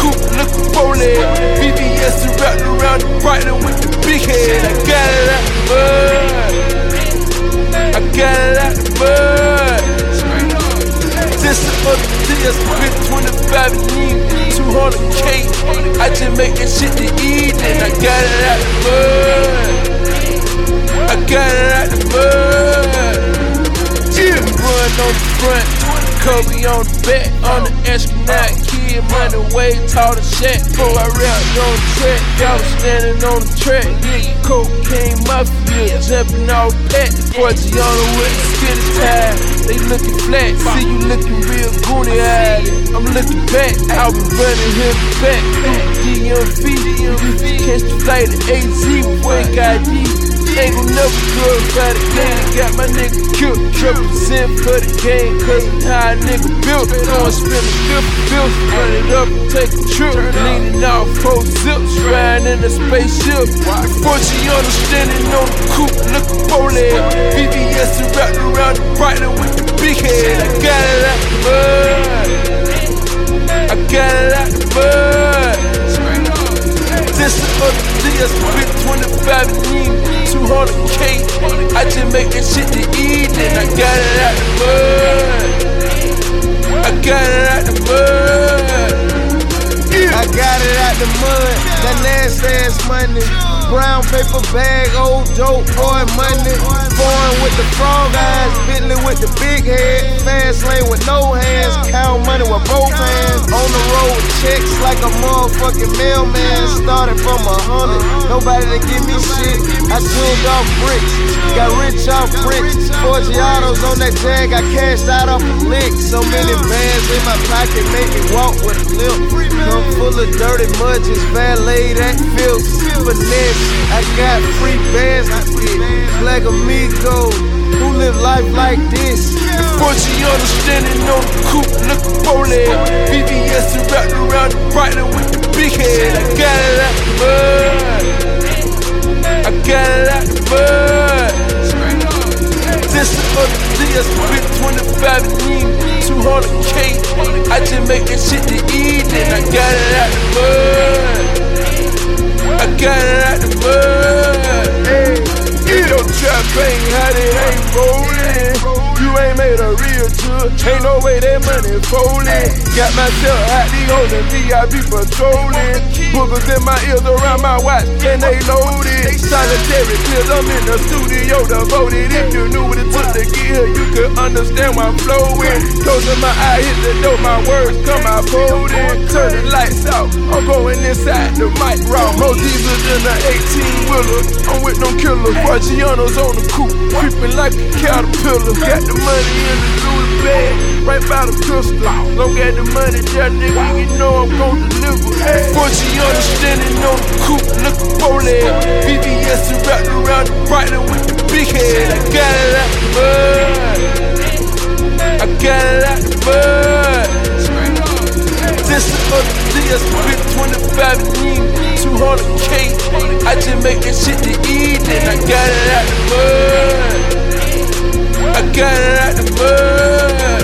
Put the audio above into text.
coupe, looking for that. VVS wrapped around the Breitling with the big head. I got it out the mud. I got it out the mud. This is for the deals, spent 25 and need 200K. I just make that shit to eat, and I got it out the mud. I got it out the mud. Yeah, run on the front, Kobe on the back, on the astronaut kid, money way tall to Shaq. Before I rapped on the track, I was standing on the track, yeah, cocaine mafia, jumping off pat. Forgiano with the skinny tie, they looking flat. See you looking real goony-eyed, I'm looking back. I was running here back through DMV. Used to catch the flight at AZ before it got deep. Ain't gon' never glorify the game. Got my nigga killed, represent for the game, cause of how a nigga built. Don't spend a bills, run it up and take a trip. Leaning out 4 zips, riding in a spaceship. Forgiano standing on the coupe, looking for that. VVS wrapped around the Breitling with the big head. I got it out the mud. I got it out the mud. This is for the deals, spent 25 and need 200K. I just make that shit to eat, and I got it out the mud. I got it out the mud. Yeah. I got it out the mud, that nasty ass money. Brown paper bag, old dope boy money. Foreign with the frog eyes, Bentley with the big head. Fast lane with no hands, count money with both hands. On the road with checks like a motherfucking mailman. Started from 100, nobody to give me shit. I tuned off bricks, got rich off bricks. Forgianos on that jag, I cashed out off a lick. So many bands in my pocket, make me walk with a limp. Come full of dirty mud, just valet that filth. Finesse, I got free bands to get. Black amigo, who live life like this? Forgiano standing on the coupe, looking for that. VVS wrapped around the Breitling with the big head. I got it out the mud. I got it out the mud. This is for the deals, spent 25 and need 200K. I just make that shit to eat, and I got it out the mud. I got it out the mud. Hey, if your trap ain't hot, it ain't rollin'. You ain't made a real judge, ain't no way that money foldin'. Got myself out these hoes and VIP patrolling. Boogers in my ears around my watch, and they loaded. Solitary pills, I'm in the studio devoted. If you knew what it took to get here, you could understand why I'm flowing. Closing my eye, hit the door, my words come out folding. Turn the lights out, I'm going inside the mic raw. More diesel than an 18-wheeler, I'm with no killers. Forgianos on the coupe, creeping like a caterpillar. Got the money in the Louis bag, right by the pistol. Don't get the money there, nigga, you know I'm gon' deliver. Forgiano standing on the coupe, looking for that. VVS wrapped around the Breitling with the big head. I got it out the mud. I got it out the mud. This is for the deals, spent 25 and need 200K. I just make that shit to eat, and I got it out the mud. I got it out the mud.